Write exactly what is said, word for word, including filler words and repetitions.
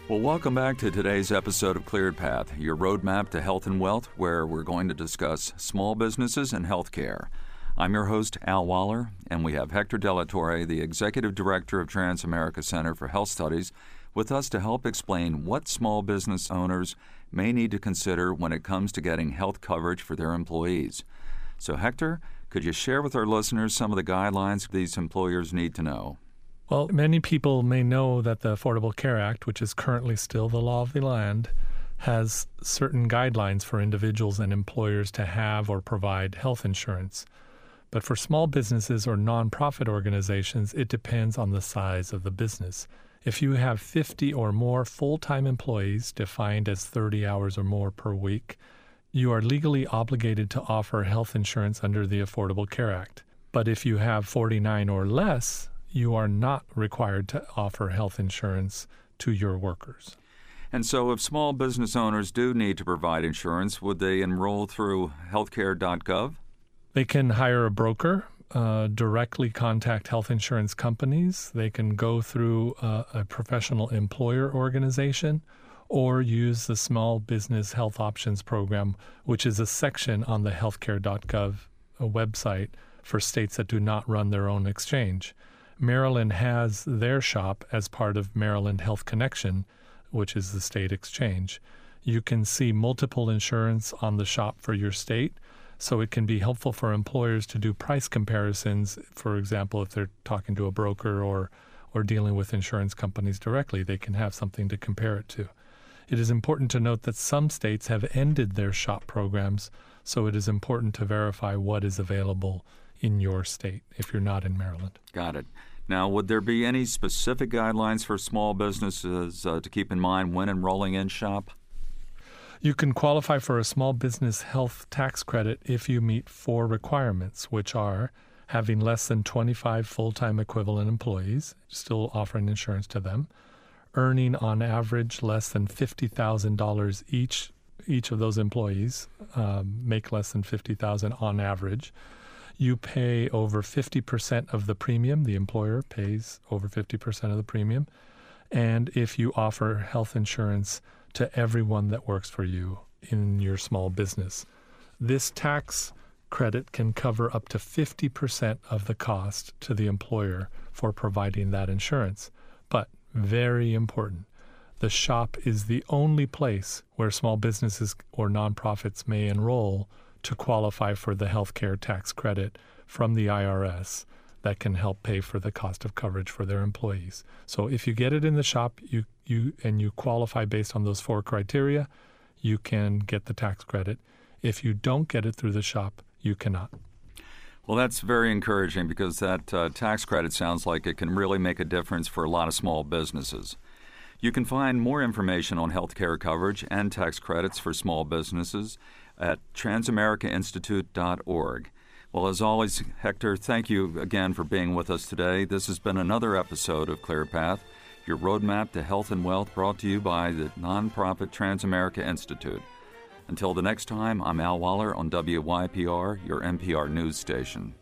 Well, welcome back to today's episode of Cleared Path, your roadmap to health and wealth, where we're going to discuss small businesses and healthcare. I'm your host, Al Waller, and we have Hector De La Torre, the Executive Director of Transamerica Center for Health Studies, with us to help explain what small business owners may need to consider when it comes to getting health coverage for their employees. So, Hector, could you share with our listeners some of the guidelines these employers need to know? Well, many people may know that the Affordable Care Act, which is currently still the law of the land, has certain guidelines for individuals and employers to have or provide health insurance. But for small businesses or nonprofit organizations, it depends on the size of the business. If you have fifty or more full-time employees, defined as thirty hours or more per week, you are legally obligated to offer health insurance under the Affordable Care Act. But if you have forty-nine or less, you are not required to offer health insurance to your workers. And so if small business owners do need to provide insurance, would they enroll through healthcare dot gov? They can hire a broker, uh, directly contact health insurance companies. They can go through uh, a professional employer organization or use the Small Business Health Options Program, which is a section on the healthcare dot gov website for states that do not run their own exchange. Maryland has their shop as part of Maryland Health Connection, which is the state exchange. You can see multiple insurance on the shop for your state, so it can be helpful for employers to do price comparisons. For example, if they're talking to a broker or, or dealing with insurance companies directly, they can have something to compare it to. It is important to note that some states have ended their shop programs, so it is important to verify what is available in your state if you're not in Maryland. Got it. Now, would there be any specific guidelines for small businesses uh, to keep in mind when enrolling in SHOP? You can qualify for a small business health tax credit if you meet four requirements, which are having less than twenty-five full-time equivalent employees, still offering insurance to them, earning on average less than fifty thousand dollars each. Each of those employees um, make less than fifty thousand dollars on average. You pay over fifty percent of the premium. The employer pays over fifty percent of the premium. And if you offer health insurance to everyone that works for you in your small business, this tax credit can cover up to fifty percent of the cost to the employer for providing that insurance. But very important, the shop is the only place where small businesses or nonprofits may enroll to qualify for the healthcare tax credit from the I R S that can help pay for the cost of coverage for their employees. So if you get it in the shop you, you and you qualify based on those four criteria, you can get the tax credit. If you don't get it through the shop, you cannot. Well, that's very encouraging because that uh, tax credit sounds like it can really make a difference for a lot of small businesses. You can find more information on healthcare coverage and tax credits for small businesses at transamerica institute dot org. Well, as always, Hector, thank you again for being with us today. This has been another episode of Clear Path, your roadmap to health and wealth, brought to you by the nonprofit Transamerica Institute. Until the next time, I'm Al Waller on W Y P R, your N P R news station.